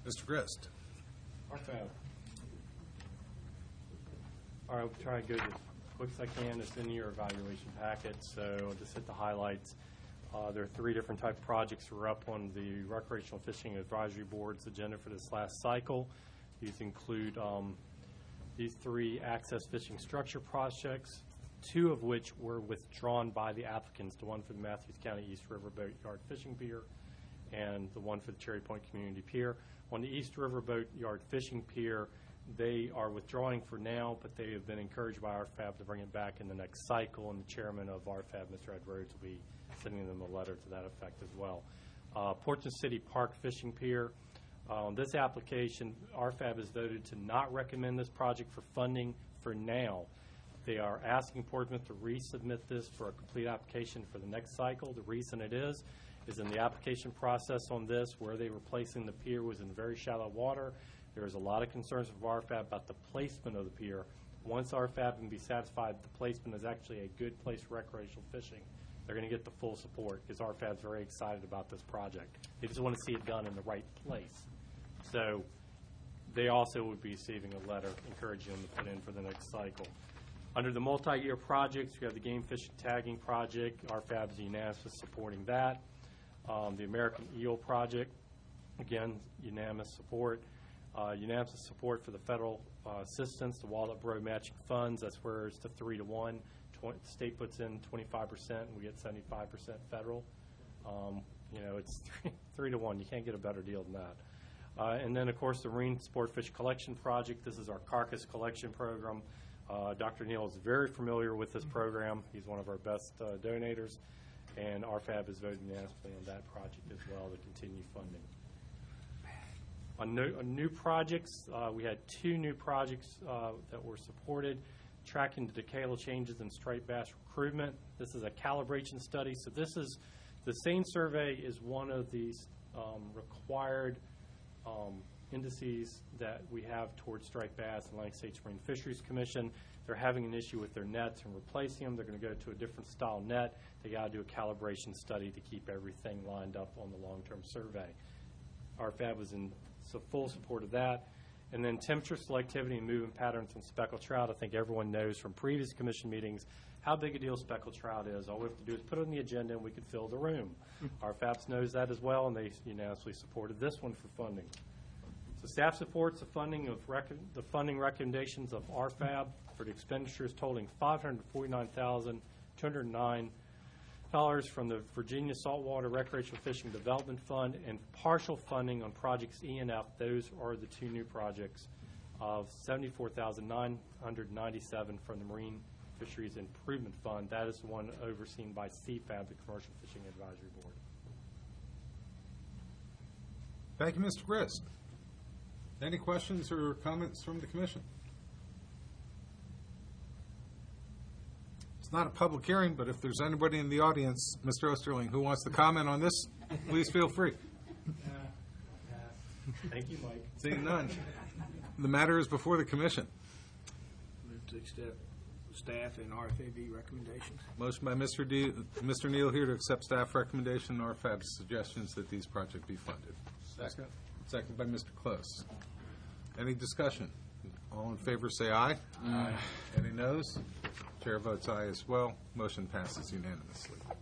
Mr. Grist. RFAB. All right, I'll try to go as quick as I can. It's in your evaluation packet, so I'll just hit the highlights. There are 3 different type of projects that were up on the Recreational Fishing Advisory Board's agenda for this last cycle. These include these 3 access fishing structure projects, 2 of which were withdrawn by the applicants, the one for the Matthews County East River Boat Yard Fishing Pier and the one for the Cherry Point Community Pier. On the East River Boat Yard Fishing Pier, they are withdrawing for now, but they have been encouraged by RFAB to bring it back in the next cycle, and the chairman of RFAB, Mr. Ed Rhodes, will be sending them a letter to that effect as well. Portland City Park Fishing Pier. On this application, RFAB has voted to not recommend this project for funding for now. They are asking Portsmouth to resubmit this for a complete application for the next cycle. The reason it is in the application process on this, where they were placing the pier was in very shallow water. There is a lot of concerns with RFAB about the placement of the pier. Once RFAB can be satisfied the placement is actually a good place for recreational fishing, they're going to get the full support because RFAB is very excited about this project. They just want to see it done in the right place. So they also would be receiving a letter encouraging them to put in for the next cycle. Under the multi-year projects, we have the game fishing tagging project. RFAB is unanimous supporting that. The American Eel project, again, unanimous support. Unanimous support for the federal assistance, the Wallet Bro matching funds. That's where it's the 3-to-1. The state puts in 25%, and we get 75% federal. You know, it's 3-to-1. You can't get a better deal than that. And then, of course, the Marine Sport Fish Collection Project. This is our carcass collection program. Dr. Neal is very familiar with this program. He's one of our best donators, and RFAB is voting unanimously on that project as well to continue funding. On new projects, we had 2 new projects that were supported, tracking the decadal changes in striped bass recruitment. This is a calibration study. So this is the same survey is one of these required indices that we have towards striped bass and Atlantic States Marine Fisheries Commission. They're having an issue with their nets and replacing them. They're going to go to a different style net. They got to do a calibration study to keep everything lined up on the long-term survey. RFAB was in full support of that. And then temperature selectivity and movement patterns on speckled trout. I think everyone knows from previous commission meetings how big a deal speckled trout is. All we have to do is put it on the agenda and we could fill the room. RFAB knows that as well, and they unanimously supported this one for funding. So staff supports the funding recommendations of RFAB for the expenditures totaling $549,209 from the Virginia Saltwater Recreational Fishing Development Fund and partial funding on projects E and F. Those are the 2 new projects of $74,997 from the Marine Fisheries Improvement Fund. That is the one overseen by CFAB, the Commercial Fishing Advisory Board. Thank you, Mr. Grist. Any questions or comments from the commission? It's not a public hearing, but if there's anybody in the audience, Mr. Osterling, who wants to comment on this, please feel free. Thank you, Mike. Seeing none, the matter is before the commission. Move to accept staff and RFAB recommendations. Motion by Mr. Neal here to accept staff recommendation and RFAB's suggestions that these projects be funded. Second. Second by Mr. Close. Any discussion? All in favor say aye. Aye. Any noes? Chair votes aye as well. Motion passes unanimously.